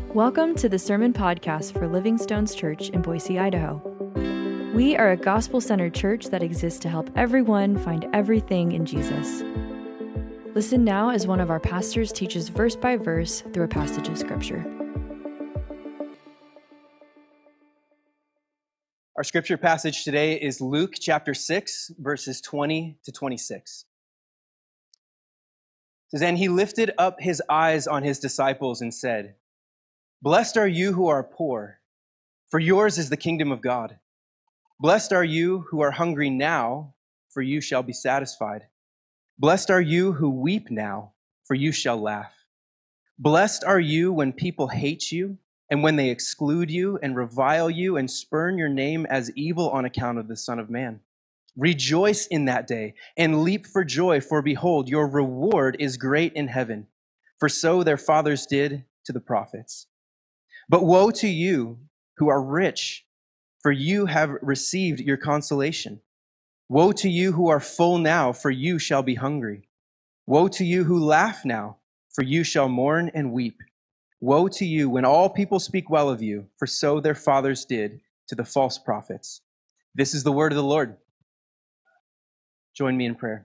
Welcome to the Sermon Podcast for Living Stones Church in Boise, Idaho. We are a gospel-centered church that exists to help everyone find everything in Jesus. Listen now as one of our pastors teaches verse by verse through a passage of Scripture. Our scripture passage today is Luke chapter 6, verses 20 to 26. It says, "And he lifted up his eyes on his disciples and said, 'Blessed are you who are poor, for yours is the kingdom of God. Blessed are you who are hungry now, for you shall be satisfied. Blessed are you who weep now, for you shall laugh. Blessed are you when people hate you, and when they exclude you and revile you and spurn your name as evil on account of the Son of Man. Rejoice in that day and leap for joy, for behold, your reward is great in heaven. For so their fathers did to the prophets. But woe to you who are rich, for you have received your consolation. Woe to you who are full now, for you shall be hungry. Woe to you who laugh now, for you shall mourn and weep. Woe to you when all people speak well of you, for so their fathers did to the false prophets.'" This is the word of the Lord. Join me in prayer.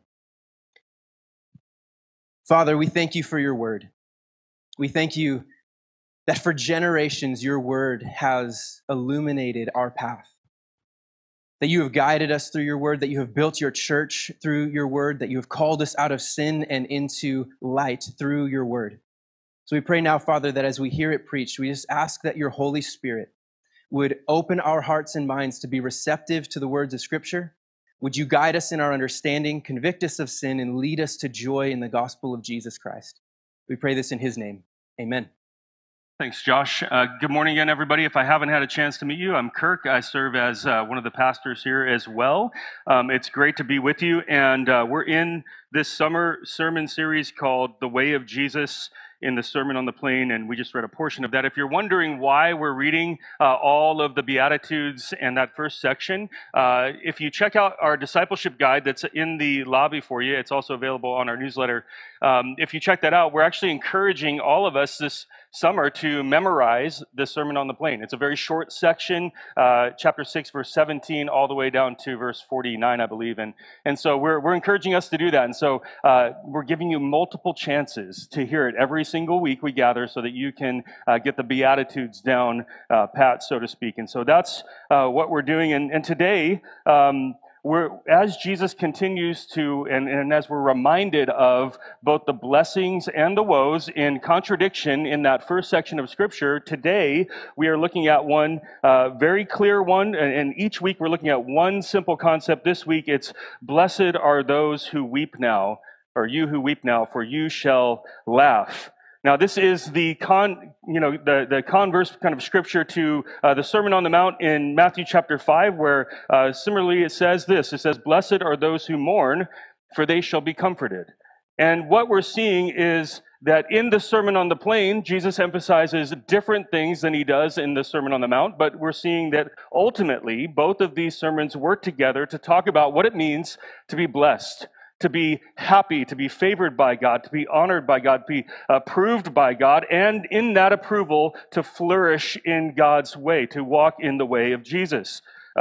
Father, we thank you for your word. We thank you that for generations your word has illuminated our path. That you have guided us through your word, that you have built your church through your word, that you have called us out of sin and into light through your word. So we pray now, Father, that as we hear it preached, we just ask that your Holy Spirit would open our hearts and minds to be receptive to the words of Scripture. Would you guide us in our understanding, convict us of sin, and lead us to joy in the gospel of Jesus Christ? We pray this in his name. Amen. Thanks, Josh. Good morning again, everybody. If I haven't had a chance to meet you, I'm Kirk. I serve as one of the pastors here as well. It's great to be with you, and we're in this summer sermon series called The Way of Jesus in the Sermon on the Plain, and we just read a portion of that. If you're wondering why we're reading all of the Beatitudes and that first section, if you check out our discipleship guide that's in the lobby for you, it's also available on our newsletter. If you check that out, we're actually encouraging all of us this summer to memorize the Sermon on the Plain. It's a very short section, chapter 6, verse 17, all the way down to verse 49, I believe. And so we're encouraging us to do that. And so we're giving you multiple chances to hear it every single week we gather so that you can get the Beatitudes down pat, so to speak. And so that's what we're doing. And today, as Jesus continues to, and as we're reminded of both the blessings and the woes in contradiction in that first section of Scripture, today we are looking at one very clear one, and each week we're looking at one simple concept. This week it's, "Blessed are those who weep now, or you who weep now, for you shall laugh." Now, this is the converse kind of scripture to the Sermon on the Mount in Matthew chapter 5, where similarly it says this. It says, "Blessed are those who mourn, for they shall be comforted." And what we're seeing is that in the Sermon on the Plain, Jesus emphasizes different things than he does in the Sermon on the Mount, but we're seeing that ultimately both of these sermons work together to talk about what it means to be blessed, to be happy, to be favored by God, to be honored by God, to be approved by God, and in that approval, to flourish in God's way, to walk in the way of Jesus.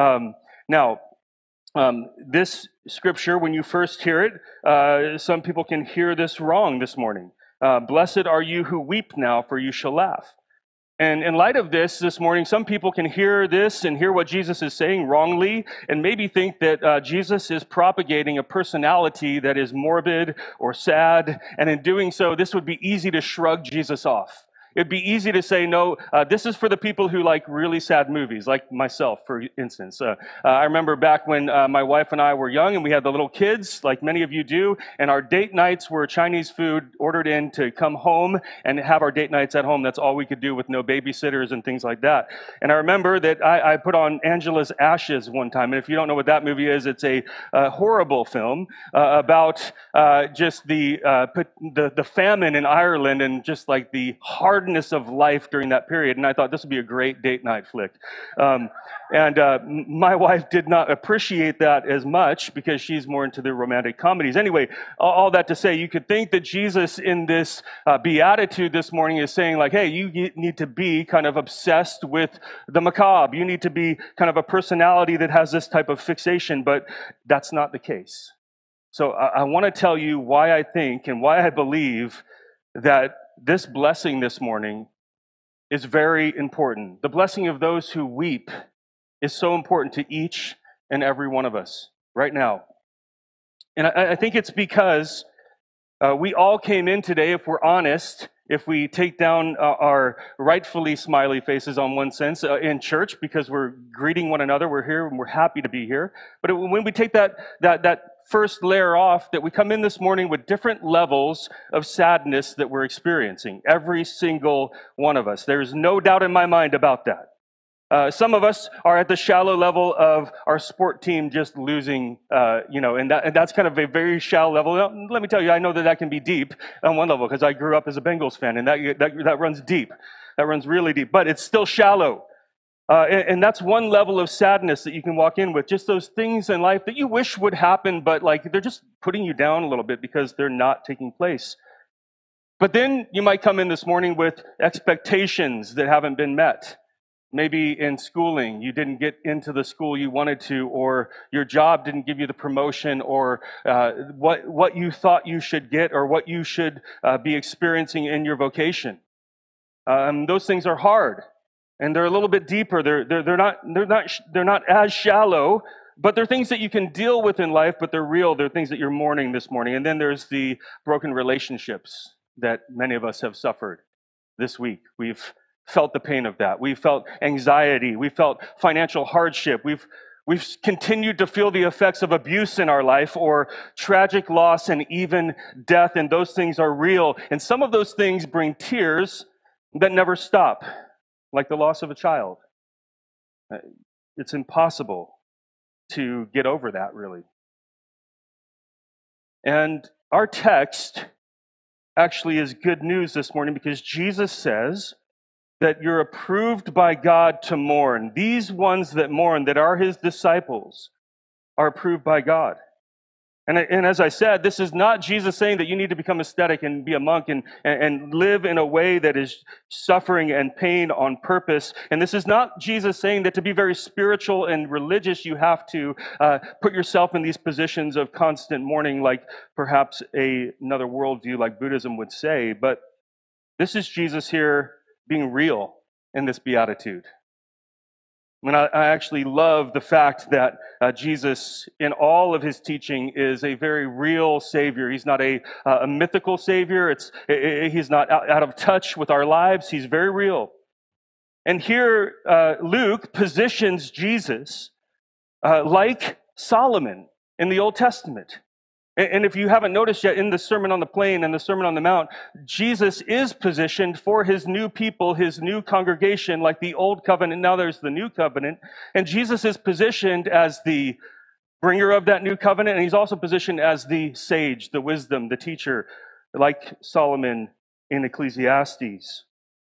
This scripture, when you first hear it, some people can hear this wrong this morning. "Blessed are you who weep now, for you shall laugh." And in light of this morning, some people can hear this and hear what Jesus is saying wrongly and maybe think that Jesus is propagating a personality that is morbid or sad. And in doing so, this would be easy to shrug Jesus off. It'd be easy to say, no, this is for the people who like really sad movies, like myself, for instance. I remember back when my wife and I were young and we had the little kids, like many of you do, and our date nights were Chinese food ordered in to come home and have our date nights at home. That's all we could do with no babysitters and things like that. And I remember that I put on Angela's Ashes one time, and if you don't know what that movie is, it's a horrible film about just the famine in Ireland and just like the hard hardness of life during that period, and I thought this would be a great date night flick. My wife did not appreciate that as much because she's more into the romantic comedies. Anyway, all that to say, you could think that Jesus in this beatitude this morning is saying like, hey, you need to be kind of obsessed with the macabre. You need to be kind of a personality that has this type of fixation, but that's not the case. So I want to tell you why I think and why I believe that this blessing this morning is very important. The blessing of those who weep is so important to each and every one of us right now. And I think it's because we all came in today, if we're honest, if we take down our rightfully smiley faces on one sense in church because we're greeting one another, we're here and we're happy to be here. But when we take that first layer off, that we come in this morning with different levels of sadness that we're experiencing. Every single one of us. There's no doubt in my mind about that. Some of us are at the shallow level of our sport team just losing, and that's kind of a very shallow level. Now, let me tell you, I know that can be deep on one level because I grew up as a Bengals fan, and that runs deep. That runs really deep, but it's still shallow. And that's one level of sadness that you can walk in with. Just those things in life that you wish would happen, but like they're just putting you down a little bit because they're not taking place. But then you might come in this morning with expectations that haven't been met. Maybe in schooling, you didn't get into the school you wanted to, or your job didn't give you the promotion, or what you thought you should get, or what you should be experiencing in your vocation. Those things are hard, and they're a little bit deeper. They're not as shallow, but they're things that you can deal with in life. But they're real. They're things that you're mourning this morning. And then there's the broken relationships that many of us have suffered this week. We've felt the pain of that. We felt anxiety. We felt financial hardship. We've continued to feel the effects of abuse in our life or tragic loss and even death, and those things are real. And some of those things bring tears that never stop, like the loss of a child. It's impossible to get over that, really. And our text actually is good news this morning because Jesus says that you're approved by God to mourn. These ones that mourn, that are his disciples, are approved by God. And as I said, this is not Jesus saying that you need to become ascetic and be a monk and live in a way that is suffering and pain on purpose. And this is not Jesus saying that to be very spiritual and religious, you have to put yourself in these positions of constant mourning, like perhaps another worldview like Buddhism would say. But this is Jesus here being real in this beatitude. And I actually love the fact that Jesus, in all of his teaching, is a very real Savior. He's not a mythical Savior. He's not out of touch with our lives. He's very real. And here, Luke positions Jesus like Solomon in the Old Testament. And if you haven't noticed yet, in the Sermon on the Plain and the Sermon on the Mount, Jesus is positioned for his new people, his new congregation, like the Old Covenant. Now there's the New Covenant. And Jesus is positioned as the bringer of that new covenant. And he's also positioned as the sage, the wisdom, the teacher, like Solomon in Ecclesiastes.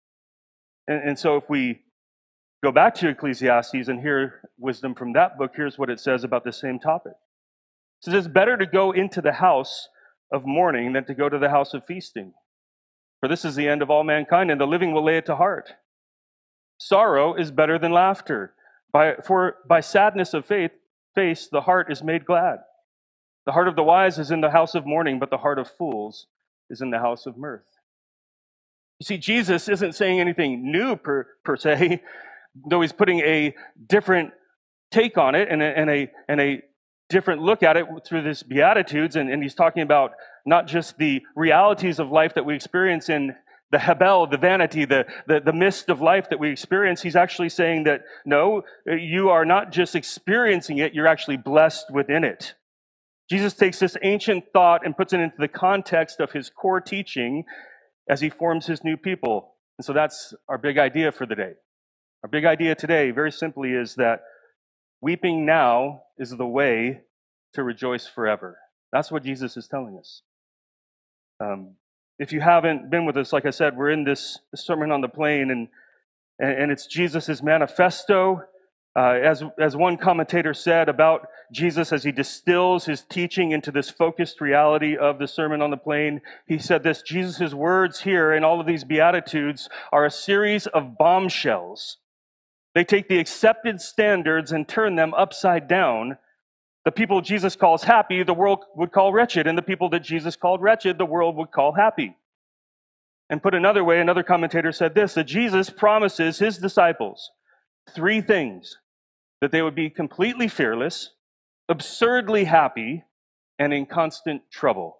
And so if we go back to Ecclesiastes and hear wisdom from that book, here's what it says about the same topic. It says, it's better to go into the house of mourning than to go to the house of feasting. For this is the end of all mankind, and the living will lay it to heart. Sorrow is better than laughter. For by sadness of face, the heart is made glad. The heart of the wise is in the house of mourning, but the heart of fools is in the house of mirth. You see, Jesus isn't saying anything new per se, though he's putting a different take on it and a different look at it through this Beatitudes, and he's talking about not just the realities of life that we experience in the hebel, the vanity, the mist of life that we experience. He's actually saying that, no, you are not just experiencing it, you're actually blessed within it. Jesus takes this ancient thought and puts it into the context of his core teaching as he forms his new people. And so that's our big idea for the day. Our big idea today, very simply, is that weeping now is the way to rejoice forever. That's what Jesus is telling us. If you haven't been with us, like I said, we're in this Sermon on the Plain, and it's Jesus' manifesto. As one commentator said about Jesus as he distills his teaching into this focused reality of the Sermon on the Plain, he said this: Jesus' words here in all of these Beatitudes are a series of bombshells. They take the accepted standards and turn them upside down. The people Jesus calls happy, the world would call wretched, and the people that Jesus called wretched, the world would call happy. And put another way, another commentator said this, that Jesus promises his disciples three things: that they would be completely fearless, absurdly happy, and in constant trouble.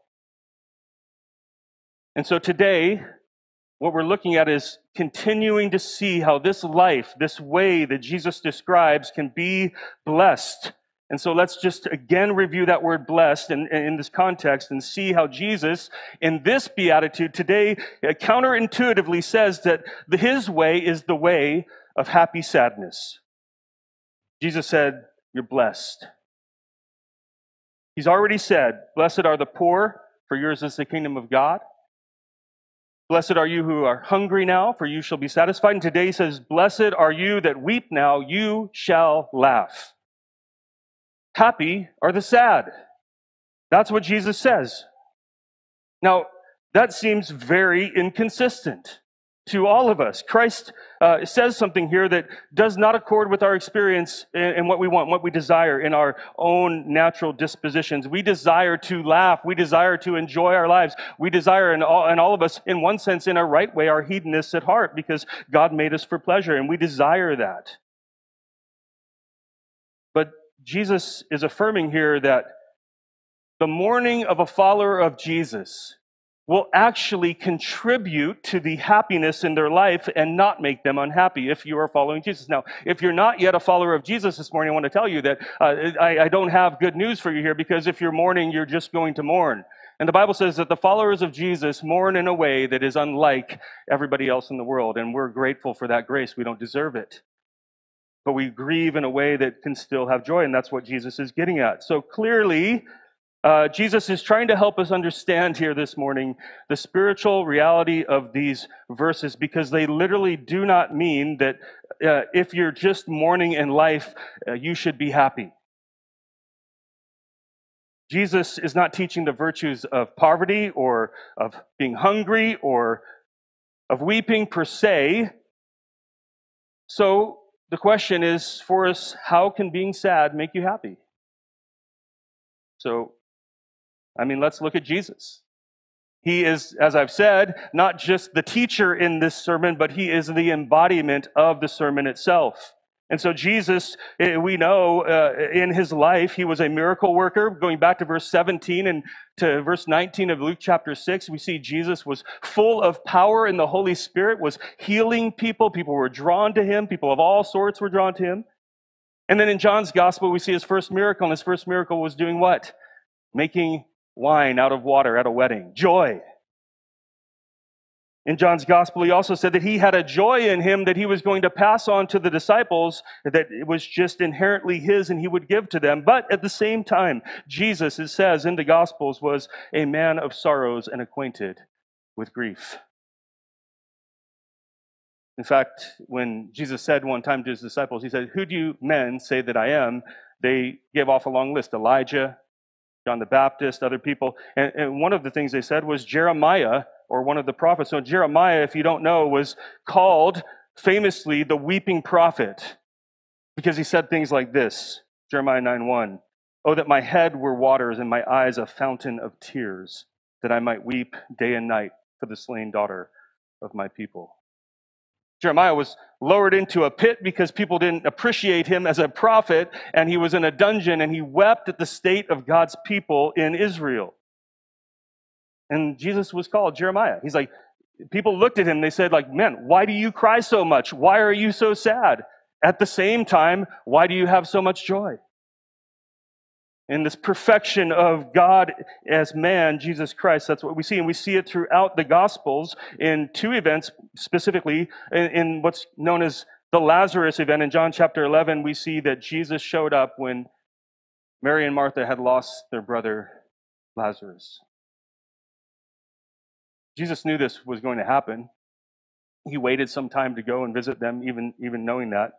And so today, what we're looking at is continuing to see how this life, this way that Jesus describes, can be blessed. And so let's just again review that word blessed in this context and see how Jesus, in this beatitude today, counterintuitively says that his way is the way of happy sadness. Jesus said, "You're blessed." He's already said, "Blessed are the poor, for yours is the kingdom of God. Blessed are you who are hungry now, for you shall be satisfied." And today he says, "Blessed are you that weep now, you shall laugh." Happy are the sad. That's what Jesus says. Now, that seems very inconsistent to all of us. Christ says something here that does not accord with our experience and what we want, what we desire in our own natural dispositions. We desire to laugh. We desire to enjoy our lives. We desire, and all of us, in one sense, in a right way, are hedonists at heart because God made us for pleasure, and we desire that. But Jesus is affirming here that the mourning of a follower of Jesus will actually contribute to the happiness in their life and not make them unhappy if you are following Jesus. Now, if you're not yet a follower of Jesus this morning, I want to tell you that I don't have good news for you here, because if you're mourning, you're just going to mourn. And the Bible says that the followers of Jesus mourn in a way that is unlike everybody else in the world, and we're grateful for that grace. We don't deserve it. But we grieve in a way that can still have joy, and that's what Jesus is getting at. So clearly, Jesus is trying to help us understand here this morning the spiritual reality of these verses, because they literally do not mean that if you're just mourning in life, you should be happy. Jesus is not teaching the virtues of poverty or of being hungry or of weeping per se. So the question is for us, how can being sad make you happy? So, let's look at Jesus. He is, as I've said, not just the teacher in this sermon, but he is the embodiment of the sermon itself. And so Jesus, we know in his life, he was a miracle worker. Going back to verse 17 and to verse 19 of Luke chapter 6, we see Jesus was full of power and the Holy Spirit, was healing people. People were drawn to him. People of all sorts were drawn to him. And then in John's gospel, we see his first miracle. And his first miracle was doing what? Making wine out of water at a wedding. Joy. In John's gospel, he also said that he had a joy in him that he was going to pass on to the disciples, that it was just inherently his and he would give to them. But at the same time, Jesus, it says in the gospels, was a man of sorrows and acquainted with grief. In fact, when Jesus said one time to his disciples, he said, "Who do you men say that I am?" They gave off a long list: Elijah, John the Baptist, other people. And one of the things they said was Jeremiah, or one of the prophets. So Jeremiah, if you don't know, was called famously the weeping prophet, because he said things like this, Jeremiah 9:1, "Oh, that my head were waters and my eyes a fountain of tears, that I might weep day and night for the slain daughter of my people." Jeremiah was lowered into a pit because people didn't appreciate him as a prophet, and he was in a dungeon, and he wept at the state of God's people in Israel. And Jesus was called Jeremiah. He's like, people looked at him, they said, like, "Man, why do you cry so much? Why are you so sad? At the same time, why do you have so much joy?" In this perfection of God as man, Jesus Christ, that's what we see. And we see it throughout the Gospels in two events, specifically in what's known as the Lazarus event. In John chapter 11, we see that Jesus showed up when Mary and Martha had lost their brother Lazarus. Jesus knew this was going to happen. He waited some time to go and visit them, even knowing that.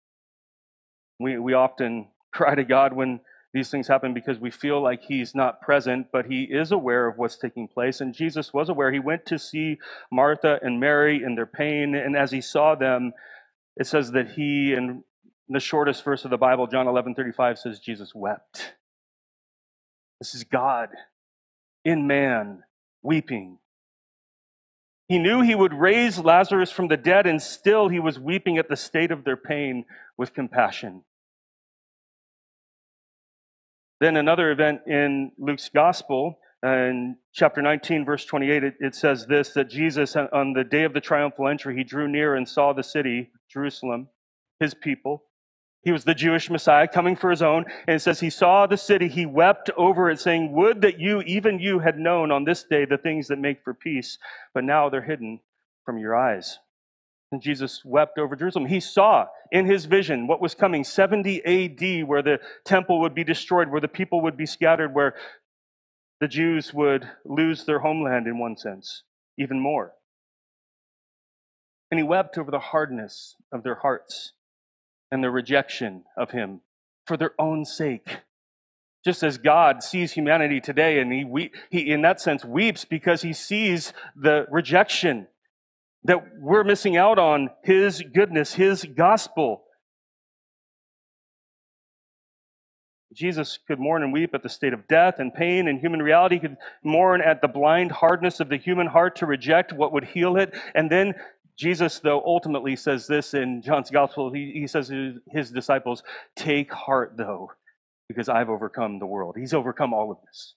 We often cry to God when these things happen because we feel like he's not present, but he is aware of what's taking place. And Jesus was aware. He went to see Martha and Mary in their pain. And as he saw them, it says that he, in the shortest verse of the Bible, John 11:35, says Jesus wept. This is God in man weeping. He knew he would raise Lazarus from the dead, and still he was weeping at the state of their pain with compassion. Then another event in Luke's gospel, in chapter 19, verse 28, it says this, that Jesus, on the day of the triumphal entry, he drew near and saw the city, Jerusalem, his people. He was the Jewish Messiah coming for his own. And it says he saw the city, he wept over it, saying, would that you, even you, had known on this day the things that make for peace, but now they're hidden from your eyes. And Jesus wept over Jerusalem. He saw in his vision what was coming, 70 AD, where the temple would be destroyed, where the people would be scattered, where the Jews would lose their homeland in one sense, even more. And he wept over the hardness of their hearts and their rejection of him for their own sake. Just as God sees humanity today, and he in that sense weeps because he sees the rejection that we're missing out on his goodness, his gospel. Jesus could mourn and weep at the state of death and pain and human reality. He could mourn at the blind hardness of the human heart to reject what would heal it. And then Jesus, though, ultimately says this in John's gospel. He says to his disciples, take heart, though, because I've overcome the world. He's overcome all of this.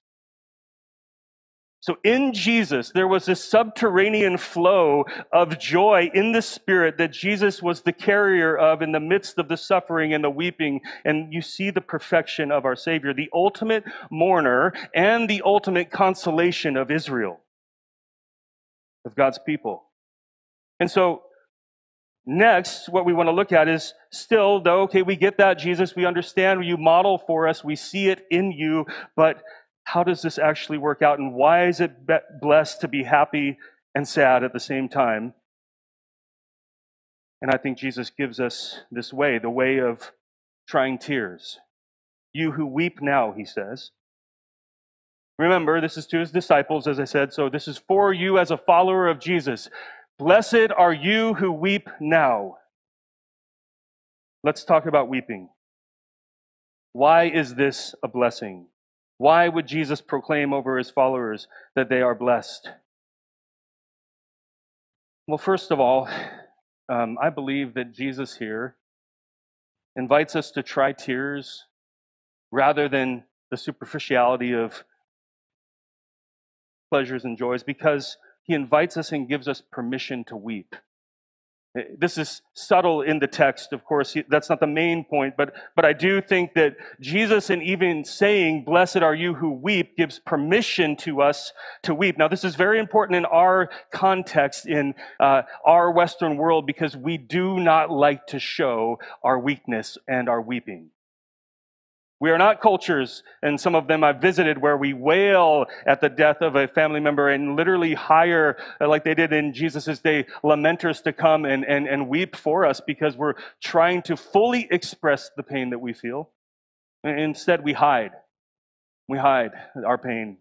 So in Jesus, there was this subterranean flow of joy in the Spirit that Jesus was the carrier of in the midst of the suffering and the weeping. And you see the perfection of our Savior, the ultimate mourner and the ultimate consolation of Israel, of God's people. And so next, what we want to look at is still, though, okay, we get that, Jesus, we understand, you model for us, we see it in you, but how does this actually work out, and why is it blessed to be happy and sad at the same time? And I think Jesus gives us this way, the way of trying tears. You who weep now, he says. Remember, this is to his disciples, as I said, so this is for you as a follower of Jesus. Blessed are you who weep now. Let's talk about weeping. Why is this a blessing? Why would Jesus proclaim over his followers that they are blessed? Well, first of all, I believe that Jesus here invites us to try tears rather than the superficiality of pleasures and joys, because he invites us and gives us permission to weep. This is subtle in the text, of course. That's not the main point, but I do think that Jesus, in even saying, blessed are you who weep, gives permission to us to weep. Now, this is very important in our context, in our Western world, because we do not like to show our weakness and our weeping. We are not cultures, and some of them I've visited, where we wail at the death of a family member and literally hire, like they did in Jesus' day, lamenters to come and weep for us because we're trying to fully express the pain that we feel. And instead, we hide. We hide our pain.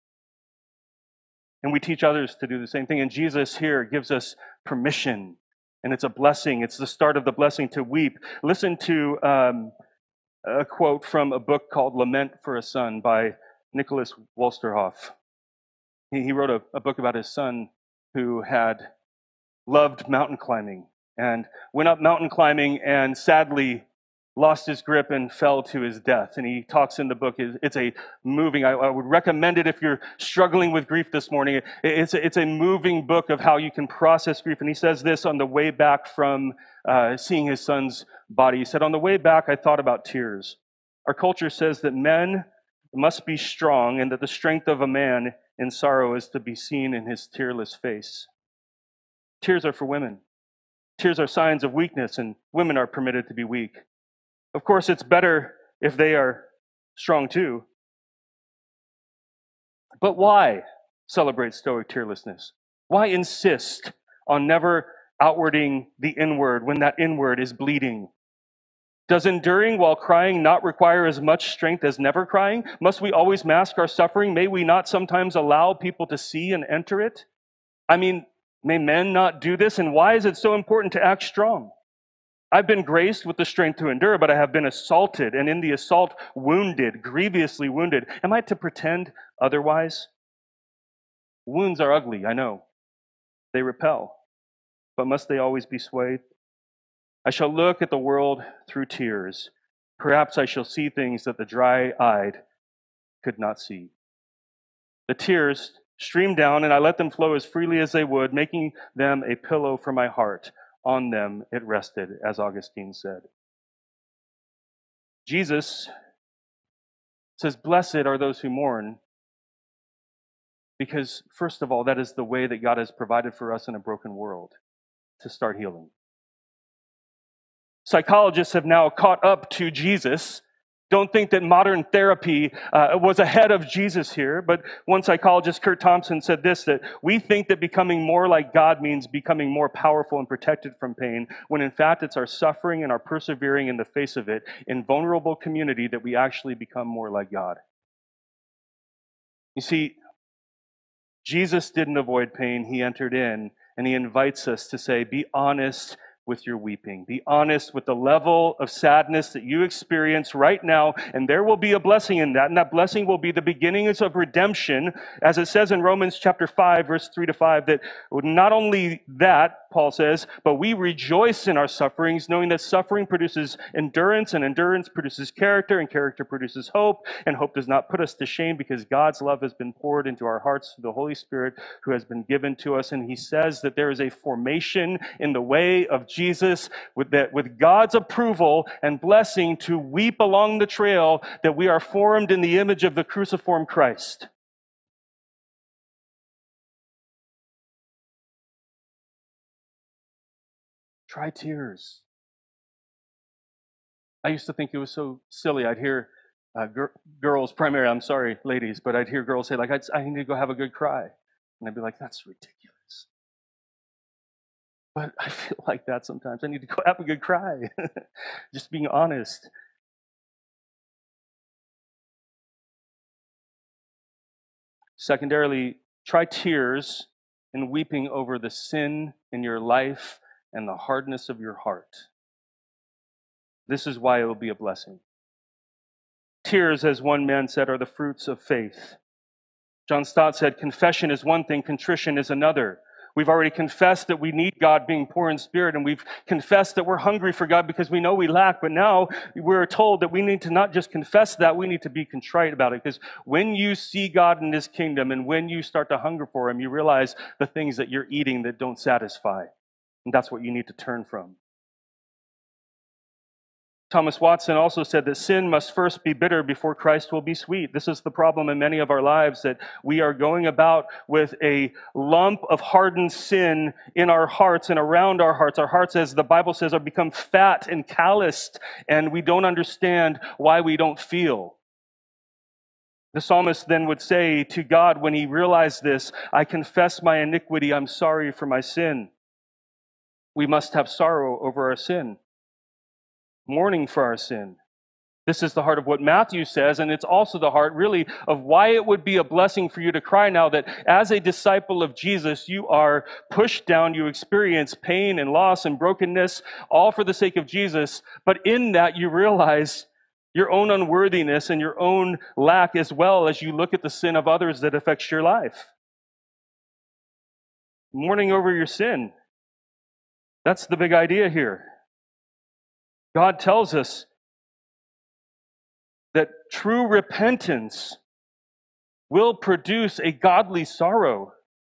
And we teach others to do the same thing. And Jesus here gives us permission, and it's a blessing. It's the start of the blessing to weep. Listen to a quote from a book called Lament for a Son by Nicholas Wolsterhoff. He wrote a book about his son who had loved mountain climbing and went up mountain climbing and sadly lost his grip and fell to his death. And he talks in the book, it's a moving, I would recommend it if you're struggling with grief this morning. It's a moving book of how you can process grief. And he says this on the way back from seeing his son's body. He said, on the way back, I thought about tears. Our culture says that men must be strong and that the strength of a man in sorrow is to be seen in his tearless face. Tears are for women. Tears are signs of weakness, and women are permitted to be weak. Of course, it's better if they are strong too. But why celebrate stoic tearlessness? Why insist on never outwarding the inward when that inward is bleeding? Does enduring while crying not require as much strength as never crying? Must we always mask our suffering? May we not sometimes allow people to see and enter it? I mean, may men not do this? And why is it so important to act strong? I've been graced with the strength to endure, but I have been assaulted, and in the assault wounded, grievously wounded. Am I to pretend otherwise? Wounds are ugly, I know. They repel. But must they always be swayed? I shall look at the world through tears. Perhaps I shall see things that the dry-eyed could not see. The tears streamed down, and I let them flow as freely as they would, making them a pillow for my heart. On them it rested, as Augustine said. Jesus says, "Blessed are those who mourn," because, first of all, that is the way that God has provided for us in a broken world to start healing. Psychologists have now caught up to Jesus. Don't think that modern therapy was ahead of Jesus here, but one psychologist, Kurt Thompson, said this, that we think that becoming more like God means becoming more powerful and protected from pain, when in fact it's our suffering and our persevering in the face of it in vulnerable community that we actually become more like God. You see, Jesus didn't avoid pain, he entered in, and he invites us to say, be honest with your weeping. Be honest with the level of sadness that you experience right now, and there will be a blessing in that, and that blessing will be the beginnings of redemption, as it says in Romans chapter 5, verse 3-5, that not only that, Paul says, but we rejoice in our sufferings, knowing that suffering produces endurance, and endurance produces character, and character produces hope, and hope does not put us to shame, because God's love has been poured into our hearts through the Holy Spirit who has been given to us. And he says that there is a formation in the way of Jesus with God's approval and blessing to weep along the trail, that we are formed in the image of the cruciform Christ. Try tears. I used to think it was so silly. I'd hear girls, primarily, I'm sorry, ladies, but I'd hear girls say, like, I need to go have a good cry. And I'd be like, that's ridiculous. But I feel like that sometimes. I need to go have a good cry. Just being honest. Secondarily, try tears and weeping over the sin in your life and the hardness of your heart. This is why it will be a blessing. Tears, as one man said, are the fruits of faith. John Stott said, confession is one thing, contrition is another. We've already confessed that we need God being poor in spirit, and we've confessed that we're hungry for God because we know we lack, but now we're told that we need to not just confess that, we need to be contrite about it, because when you see God in his kingdom and when you start to hunger for him, you realize the things that you're eating that don't satisfy, and that's what you need to turn from. Thomas Watson also said that sin must first be bitter before Christ will be sweet. This is the problem in many of our lives, that we are going about with a lump of hardened sin in our hearts and around our hearts. Our hearts, as the Bible says, are become fat and calloused, and we don't understand why we don't feel. The psalmist then would say to God when he realized this, I confess my iniquity, I'm sorry for my sin. We must have sorrow over our sin. Mourning for our sin. This is the heart of what Matthew says, and it's also the heart, really, of why it would be a blessing for you to cry now, that as a disciple of Jesus, you are pushed down, you experience pain and loss and brokenness, all for the sake of Jesus, but in that you realize your own unworthiness and your own lack, as well as you look at the sin of others that affects your life. Mourning over your sin. That's the big idea here. God tells us that true repentance will produce a godly sorrow.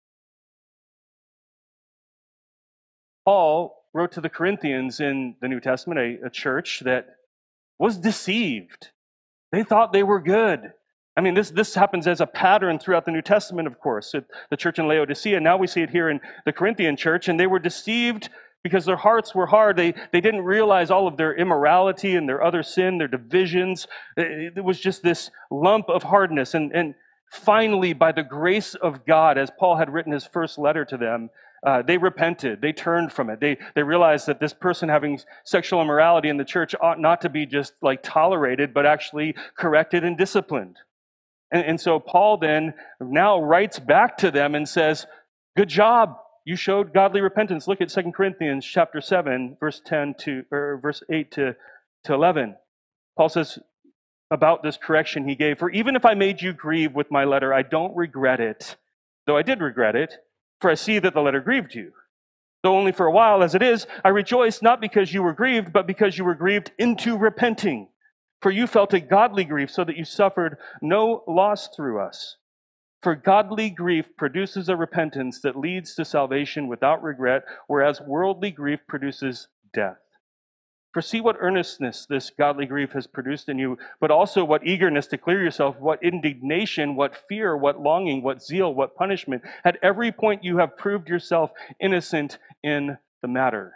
Paul wrote to the Corinthians in the New Testament, a church that was deceived. They thought they were good. I mean, this happens as a pattern throughout the New Testament, of course. The church in Laodicea, now we see it here in the Corinthian church, and they were deceived because their hearts were hard. They didn't realize all of their immorality and their other sin, their divisions. It was just this lump of hardness. And finally, by the grace of God, as Paul had written his first letter to them, they repented. They turned from it. They realized that this person having sexual immorality in the church ought not to be just like tolerated, but actually corrected and disciplined. And so Paul then now writes back to them and says, good job. You showed godly repentance. Look at 2 Corinthians chapter 7, verse 8 to 11. Paul says about this correction he gave, for even if I made you grieve with my letter, I don't regret it, though I did regret it, for I see that the letter grieved you. Though only for a while as it is, I rejoice not because you were grieved, but because you were grieved into repenting. For you felt a godly grief, so that you suffered no loss through us. For godly grief produces a repentance that leads to salvation without regret, whereas worldly grief produces death. For see what earnestness this godly grief has produced in you, but also what eagerness to clear yourself, what indignation, what fear, what longing, what zeal, what punishment. At every point you have proved yourself innocent in the matter.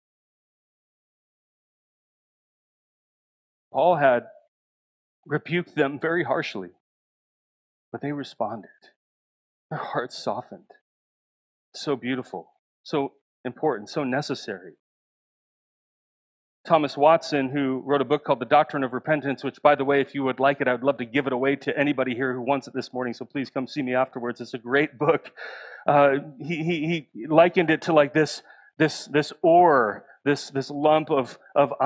Paul had rebuked them very harshly, but they responded. Their hearts softened. So beautiful, so important, so necessary. Thomas Watson, who wrote a book called The Doctrine of Repentance, which, by the way, if you would like it, I would love to give it away to anybody here who wants it this morning, so please come see me afterwards. It's a great book. He likened it to like this ore, this lump of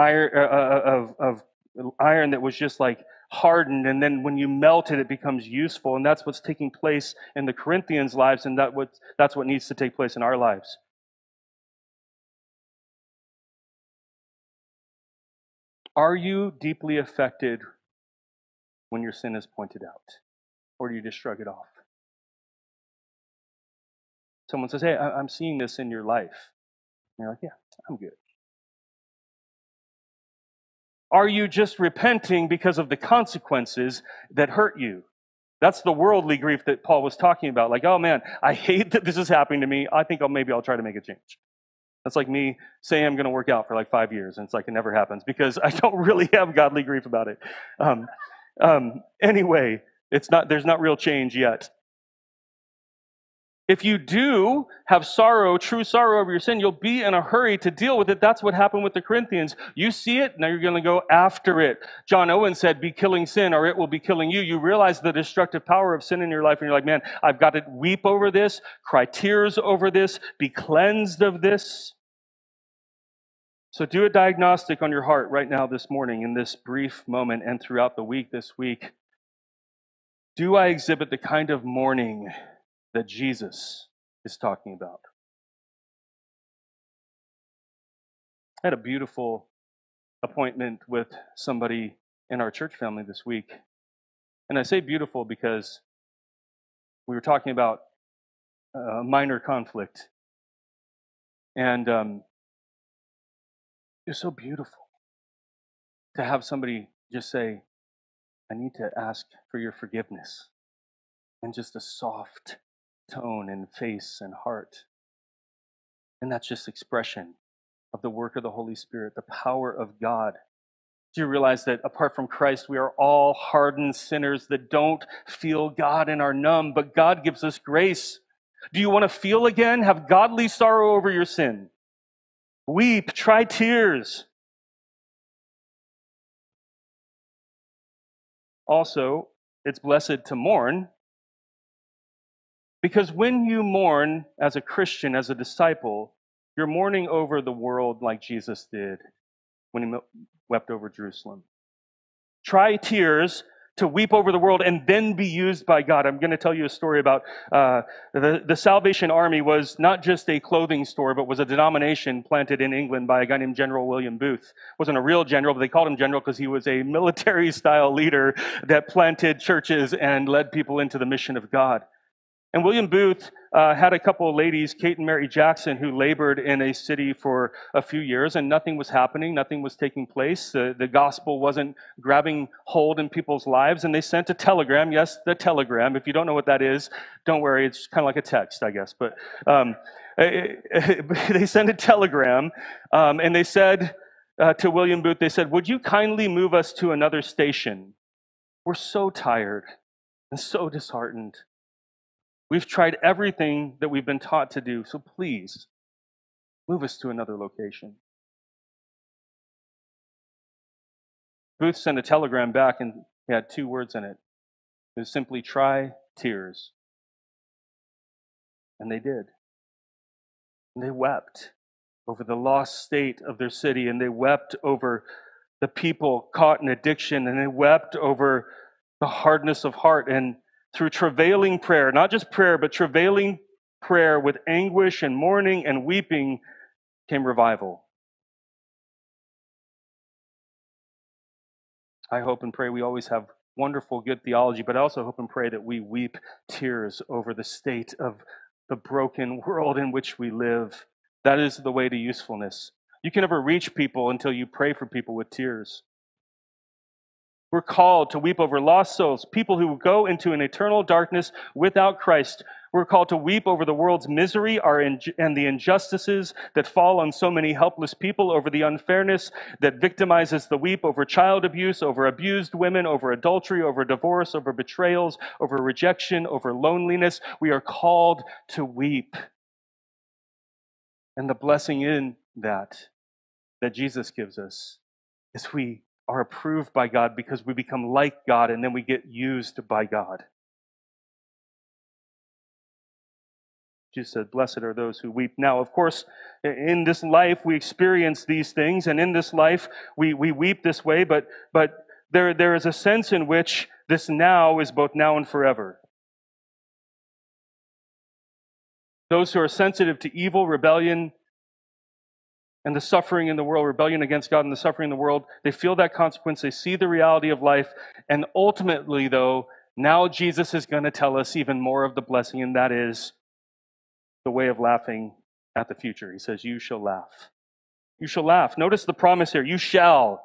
iron that was just like hardened, and then when you melt it, it becomes useful, and that's what's taking place in the Corinthians' lives, and that's what needs to take place in our lives. Are you deeply affected when your sin is pointed out? Or do you just shrug it off? Someone says, hey, I'm seeing this in your life. And you're like, yeah, I'm good. Are you just repenting because of the consequences that hurt you? That's the worldly grief that Paul was talking about. Like, oh man, I hate that this is happening to me. I think maybe I'll try to make a change. That's like me saying I'm going to work out for like 5 years, and it's like it never happens because I don't really have godly grief about it. Anyway, there's not real change yet. If you do have sorrow, true sorrow over your sin, you'll be in a hurry to deal with it. That's what happened with the Corinthians. You see it, now you're going to go after it. John Owen said, be killing sin or it will be killing you. You realize the destructive power of sin in your life, and you're like, man, I've got to weep over this, cry tears over this, be cleansed of this. So do a diagnostic on your heart right now this morning in this brief moment and throughout the week this week. Do I exhibit the kind of mourning that Jesus is talking about? I had a beautiful appointment with somebody in our church family this week. And I say beautiful because we were talking about a minor conflict. And it was so beautiful to have somebody just say, I need to ask for your forgiveness. And just a soft tone and face and heart. And that's just expression of the work of the Holy Spirit, the power of God. Do you realize that apart from Christ, we are all hardened sinners that don't feel God and are numb, but God gives us grace. Do you want to feel again? Have godly sorrow over your sin. Weep, try tears. Also, it's blessed to mourn, because when you mourn as a Christian, as a disciple, you're mourning over the world like Jesus did when he wept over Jerusalem. Try tears to weep over the world and then be used by God. I'm going to tell you a story about the Salvation Army was not just a clothing store, but was a denomination planted in England by a guy named General William Booth. Wasn't a real general, but they called him general because he was a military-style leader that planted churches and led people into the mission of God. And William Booth had a couple of ladies, Kate and Mary Jackson, who labored in a city for a few years, and nothing was happening, nothing was taking place. The gospel wasn't grabbing hold in people's lives, and they sent a telegram. Yes, the telegram. If you don't know what that is, don't worry. It's kind of like a text, I guess. But they sent a telegram, and they said to William Booth, they said, would you kindly move us to another station? We're so tired. and so disheartened. We've tried everything that we've been taught to do, so please move us to another location. Booth sent a telegram back and he had 2 words in it. It was simply, try tears. And they did. And they wept over the lost state of their city, and they wept over the people caught in addiction, and they wept over the hardness of heart. And through travailing prayer, not just prayer, but travailing prayer with anguish and mourning and weeping, came revival. I hope and pray we always have wonderful, good theology, but I also hope and pray that we weep tears over the state of the broken world in which we live. That is the way to usefulness. You can never reach people until you pray for people with tears. We're called to weep over lost souls, people who go into an eternal darkness without Christ. We're called to weep over the world's misery and the injustices that fall on so many helpless people, over the unfairness that victimizes the weep, over child abuse, over abused women, over adultery, over divorce, over betrayals, over rejection, over loneliness. We are called to weep. And the blessing in that Jesus gives us is we are approved by God because we become like God, and then we get used by God. Jesus said, blessed are those who weep. Now, of course, in this life we experience these things, and in this life we weep this way, but there is a sense in which this now is both now and forever. Those who are sensitive to evil, rebellion, and the suffering in the world, rebellion against God and the suffering in the world, they feel that consequence, they see the reality of life, and ultimately, though, now Jesus is going to tell us even more of the blessing, and that is the way of laughing at the future. He says, you shall laugh. You shall laugh. Notice the promise here, you shall.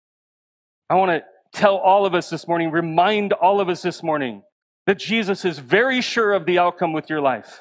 I want to tell all of us this morning, remind all of us this morning, that Jesus is very sure of the outcome with your life.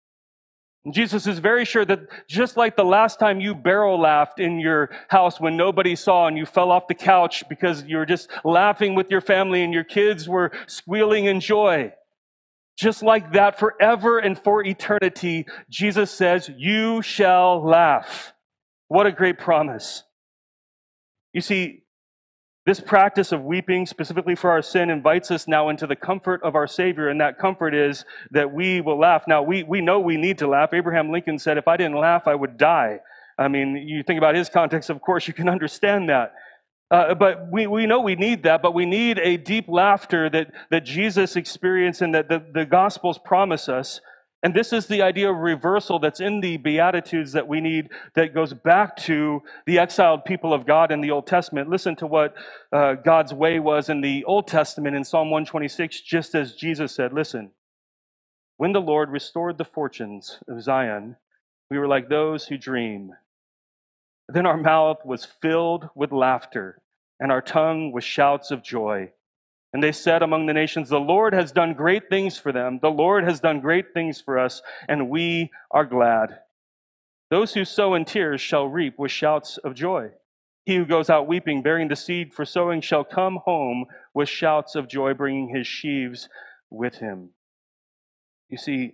Jesus is very sure that just like the last time you barrel laughed in your house when nobody saw and you fell off the couch because you were just laughing with your family and your kids were squealing in joy, just like that forever and for eternity, Jesus says, you shall laugh. What a great promise. You see, this practice of weeping, specifically for our sin, invites us now into the comfort of our Savior, and that comfort is that we will laugh. Now, we know we need to laugh. Abraham Lincoln said, if I didn't laugh, I would die. I mean, you think about his context, of course, you can understand that. But we know we need that, but we need a deep laughter that Jesus experienced and that the Gospels promise us. And this is the idea of reversal that's in the Beatitudes that we need, that goes back to the exiled people of God in the Old Testament. Listen to what God's way was in the Old Testament in Psalm 126, just as Jesus said, listen, when the Lord restored the fortunes of Zion, we were like those who dream. Then our mouth was filled with laughter, and our tongue with shouts of joy. And they said among the nations, the Lord has done great things for them. The Lord has done great things for us, and we are glad. Those who sow in tears shall reap with shouts of joy. He who goes out weeping, bearing the seed for sowing, shall come home with shouts of joy, bringing his sheaves with him. You see,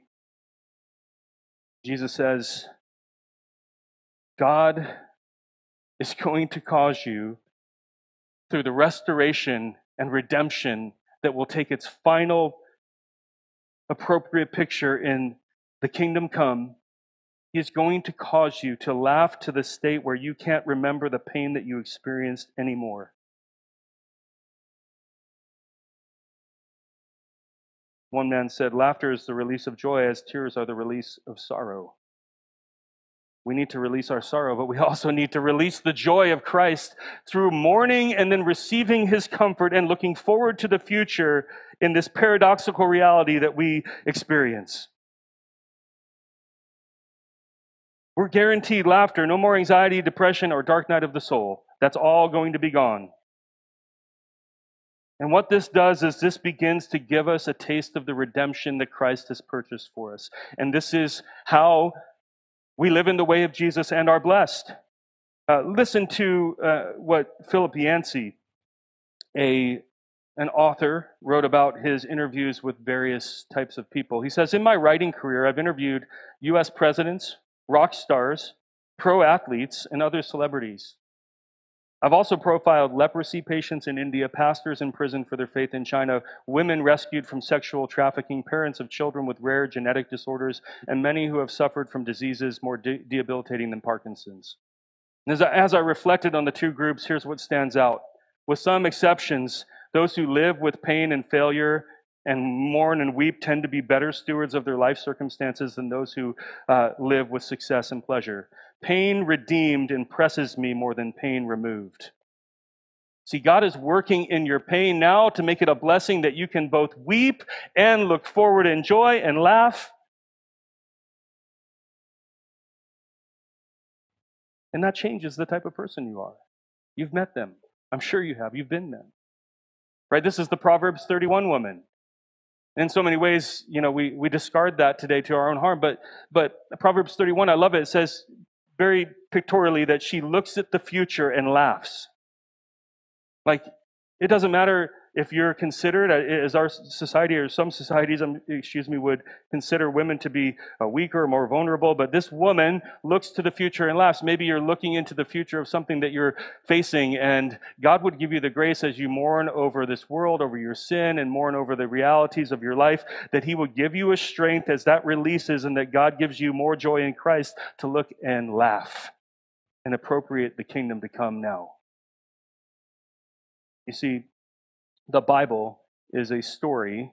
Jesus says, God is going to cause you, through the restoration and redemption that will take its final appropriate picture in the kingdom come, He is going to cause you to laugh to the state where you can't remember the pain that you experienced anymore. One man said, laughter is the release of joy as tears are the release of sorrow. We need to release our sorrow, but we also need to release the joy of Christ through mourning and then receiving His comfort and looking forward to the future in this paradoxical reality that we experience. We're guaranteed laughter, no more anxiety, depression, or dark night of the soul. That's all going to be gone. And what this does is this begins to give us a taste of the redemption that Christ has purchased for us. And this is how we live in the way of Jesus and are blessed. Listen to what Philip Yancey, a an author, wrote about his interviews with various types of people. He says, "In my writing career, I've interviewed U.S. presidents, rock stars, pro athletes, and other celebrities. I've also profiled leprosy patients in India, pastors in prison for their faith in China, women rescued from sexual trafficking, parents of children with rare genetic disorders, and many who have suffered from diseases more debilitating than Parkinson's." And as I reflected on the two groups, here's what stands out. With some exceptions, those who live with pain and failure and mourn and weep tend to be better stewards of their life circumstances than those who live with success and pleasure. Pain redeemed impresses me more than pain removed. See, God is working in your pain now to make it a blessing that you can both weep and look forward in joy and laugh. And that changes the type of person you are. You've met them. I'm sure you have. You've been them. Right? This is the Proverbs 31 woman. In so many ways, we discard that today to our own harm. But Proverbs 31, I love it. It says very pictorially that she looks at the future and laughs. Like, it doesn't matter if you're considered, as our society or some societies, would consider women to be weaker or more vulnerable, but this woman looks to the future and laughs. Maybe you're looking into the future of something that you're facing, and God would give you the grace as you mourn over this world, over your sin, and mourn over the realities of your life, that He would give you a strength as that releases, and that God gives you more joy in Christ to look and laugh and appropriate the kingdom to come now. You see, the Bible is a story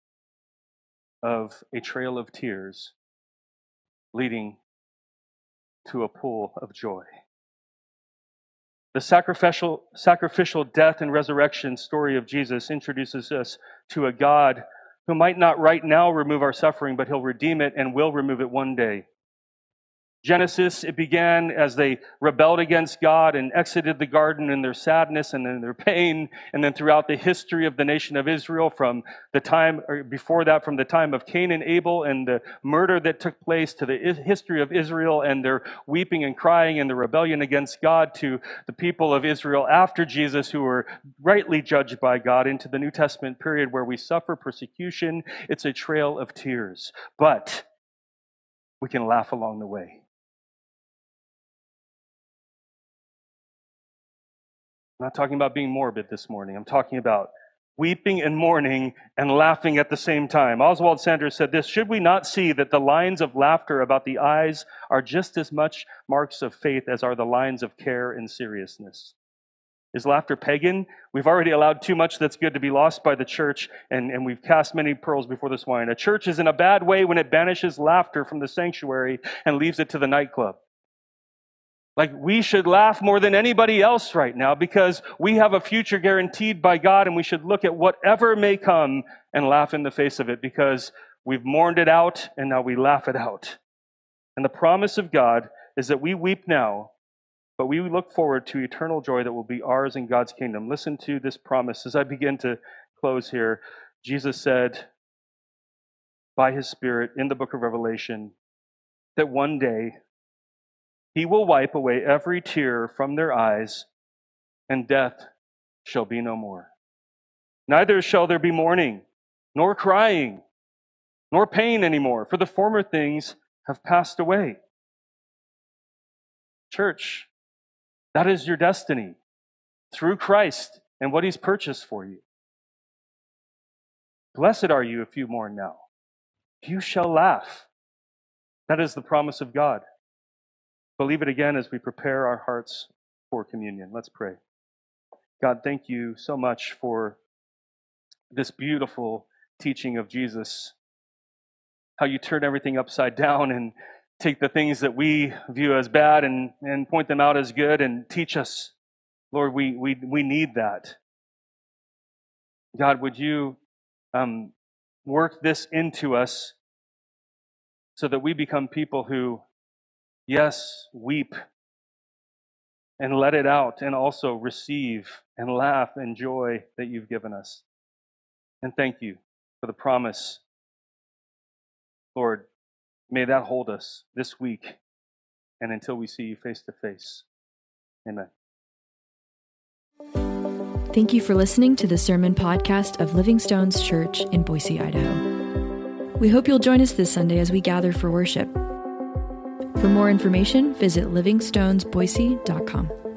of a trail of tears leading to a pool of joy. The sacrificial death and resurrection story of Jesus introduces us to a God who might not right now remove our suffering, but He'll redeem it and will remove it one day. Genesis, it began as they rebelled against God and exited the garden in their sadness and in their pain. And then throughout the history of the nation of Israel, from the time, or before that, from the time of Cain and Abel and the murder that took place, to the history of Israel and their weeping and crying and the rebellion against God, to the people of Israel after Jesus who were rightly judged by God, into the New Testament period where we suffer persecution. It's a trail of tears, but we can laugh along the way. I'm not talking about being morbid this morning. I'm talking about weeping and mourning and laughing at the same time. Oswald Sanders said this: "Should we not see that the lines of laughter about the eyes are just as much marks of faith as are the lines of care and seriousness?" Is laughter pagan? We've already allowed too much that's good to be lost by the church, and we've cast many pearls before the swine. A church is in a bad way when it banishes laughter from the sanctuary and leaves it to the nightclub. Like, we should laugh more than anybody else right now because we have a future guaranteed by God, and we should look at whatever may come and laugh in the face of it because we've mourned it out and now we laugh it out. And the promise of God is that we weep now, but we look forward to eternal joy that will be ours in God's kingdom. Listen to this promise as I begin to close here. Jesus said by His Spirit in the book of Revelation that one day He will wipe away every tear from their eyes, and death shall be no more. Neither shall there be mourning, nor crying, nor pain anymore, for the former things have passed away. Church, that is your destiny through Christ and what He's purchased for you. Blessed are you if you mourn now. You shall laugh. That is the promise of God. Believe it again as we prepare our hearts for communion. Let's pray. God, thank you so much for this beautiful teaching of Jesus. How you turn everything upside down and take the things that we view as bad and point them out as good and teach us. Lord, we need that. God, would you work this into us so that we become people who, yes, weep and let it out, and also receive and laugh and joy that you've given us. And thank you for the promise. Lord, may that hold us this week and until we see you face to face. Amen. Thank you for listening to the sermon podcast of Living Stones Church in Boise, Idaho. We hope you'll join us this Sunday as we gather for worship. For more information, visit livingstonesboise.com.